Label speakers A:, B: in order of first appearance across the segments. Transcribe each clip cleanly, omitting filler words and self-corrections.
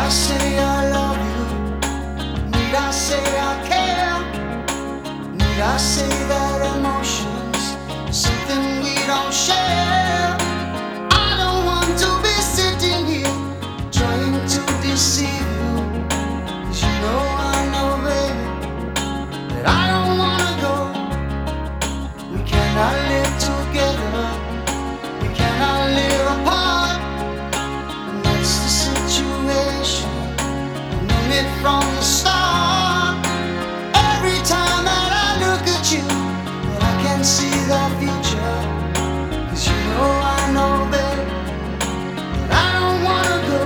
A: I say I love you? Need I say I care? Need I say that emotions are something we don't share? I don't want to be sitting here trying to deceive you, 'cause you know, baby, that I don't wanna go. We cannot live together, we cannot live apart, and that's the situation. I've known it from the start. Every time that I look at you, well, I can see the future, 'cause you know, baby, that I don't wanna go.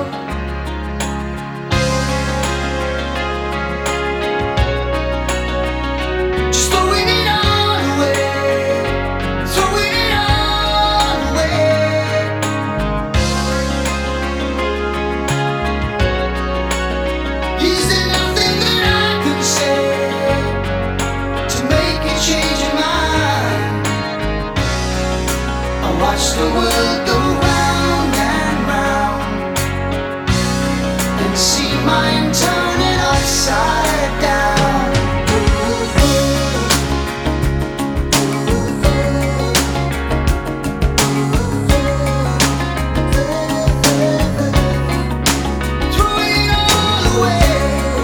A: Just throwing it all away, throwing it all away. Is there nothing that I can say to make you change your mind? I watch the world go round and round and see mine turning upside down. Throwing it all away.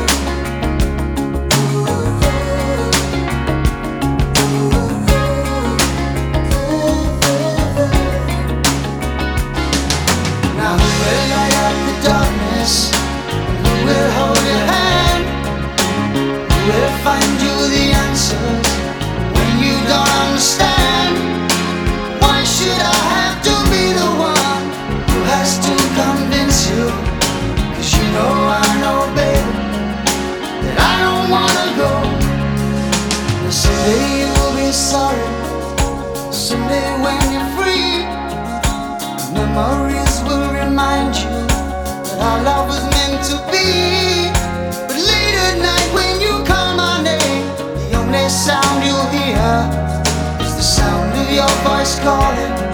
A: Now who will light up the darkness? Who will hold your hand? Who will find you the answers when you don't understand? Why should I have to be the one who has to convince you? 'Cause you know, baby, that I don't wanna go. And someday you'll be sorry, someday when you're free, memories will remind you that our love was meant to be. But late at night when you call my name, the only sound you'll hear is the sound of your voice calling.